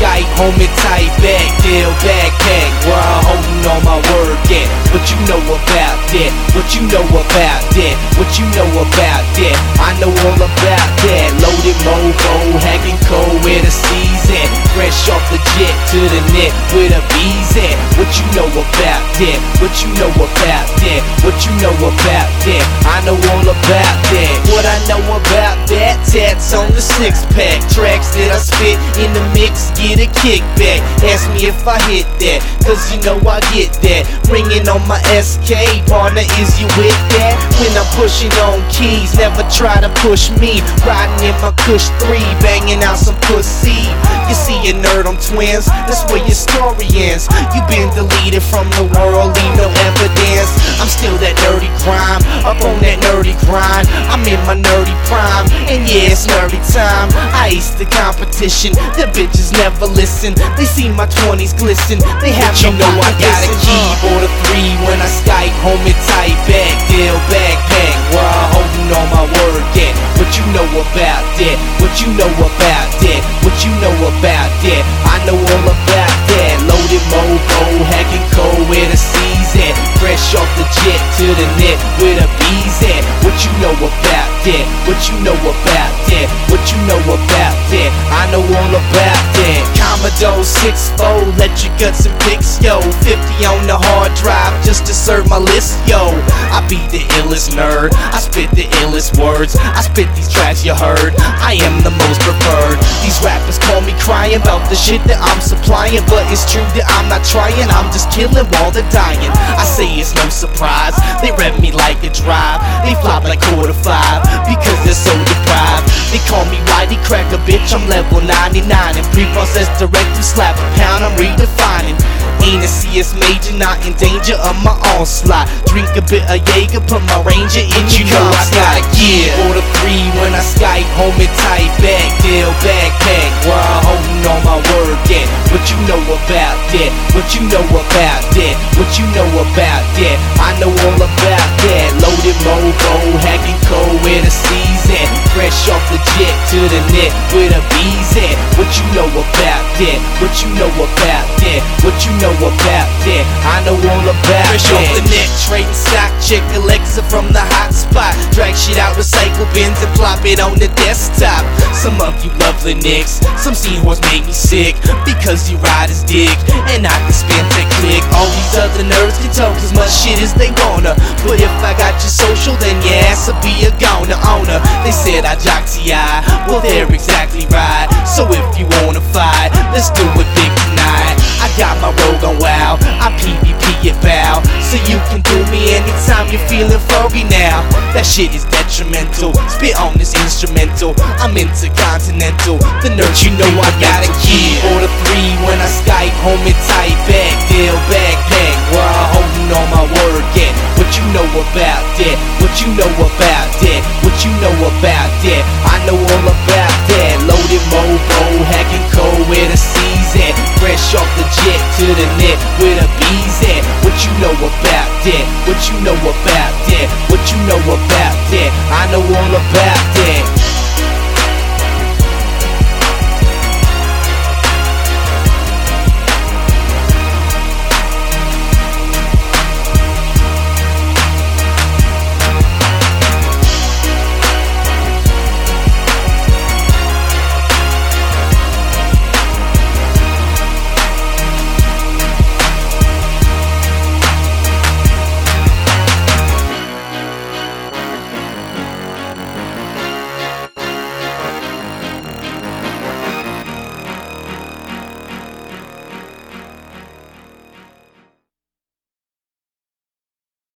Skype, homie, tight back, deal backpack, where I'm holding all my work at. What you know about that? What you know about that? What you know about that? I know all about that. Loaded mobo, hacking cold where the season. Fresh off the jet to the net with a bees at. What you know about that? What you know about that? What you know about that? I know all about that. What I know about that? Tats on the six-pack. Tracks that I spit in the mix, get a kickback. Ask me if I hit that, cause you know I get that. Ringing on my SK, partner, is you with that? When I'm pushing on keys, never try to push me. Riding in my Kush 3, banging out some pussy. You see a nerd on Twins, that's where your story ends. You been deleted from the world, leave no evidence. I'm still that nerdy grime, up on that nerdy grind. I'm in my nerdy prime, and yeah, it's nerdy time. I ace the competition, the bitches never listen. They see my 20s glisten, they have no know I got a keyboard of 3 when I Skype, homie, tight back, deal backpack, where I'm holding all my work at. What you know about that? What you know about that? What you know about that? I know all about that. Loaded mobo, hacking cold where the seas at. Fresh off the jet to the net with a bees at. What you know about that? What you know about that? What you know about that? I know all about that. Commodore 6-4, let your guts and picks, yo. 50 on the hard drive just to serve my list, yo. I be the illest nerd, I spit the illest words. I spit these tracks you heard, I am the most preferred. These rappers call me crying about the shit that I'm supplying, but it's true that I'm not trying, I'm just killing while they're dying. I say it's no surprise, they rep me like a drive. They flop like quarter 5, because they're so deprived. They call me Whitey Cracker, bitch, I'm level 99. And pre-processed directive, slap a pound, I'm redefining. Ain't a CS major, not in danger of my onslaught. Drink a bit of Jaeger, put my Ranger in your know I got a gear. Order 3 when I Skype, homie, tight back, deal backpack, where I'm holding all my work at. What you know about that? What you know about that? What you know about that? I know all about that. Loaded mobo, hacking cold where the seas at. Fresh off the jet to the net with a bees at. What you know about that? What you know about that? What you know about that? I know all about that. Fresh off the net, trading stock, check Alexa from the hot spot. Drag shit out, recycle bins and plop it on the desktop. Some of you lovely nicks, some seahorse make me sick, because you ride his dick, and I can spin to click. All these other nerds can talk as much shit as they wanna, but if I got your social, then your ass will be a goner owner. They said I jock TI, well they're exactly right. So if you wanna fight, let's do it big tonight. I got my rogue on WoW, I PvP it bow, so you can do me anytime you're feeling froggy now. That shit is detrimental, spit on this instrumental. I'm intercontinental, the nerd you know I got a key. Order 3 when I Skype, homie, tight back, deal backpack, where I'm holding all my work at. What you know about that? What you know about that? What you know about that? I know all about that. Loaded mobo, hacking cold where the seas at. Fresh off the jet to the net with a bees at. What you know about that? What you know about that? What you know about that? I know all about that.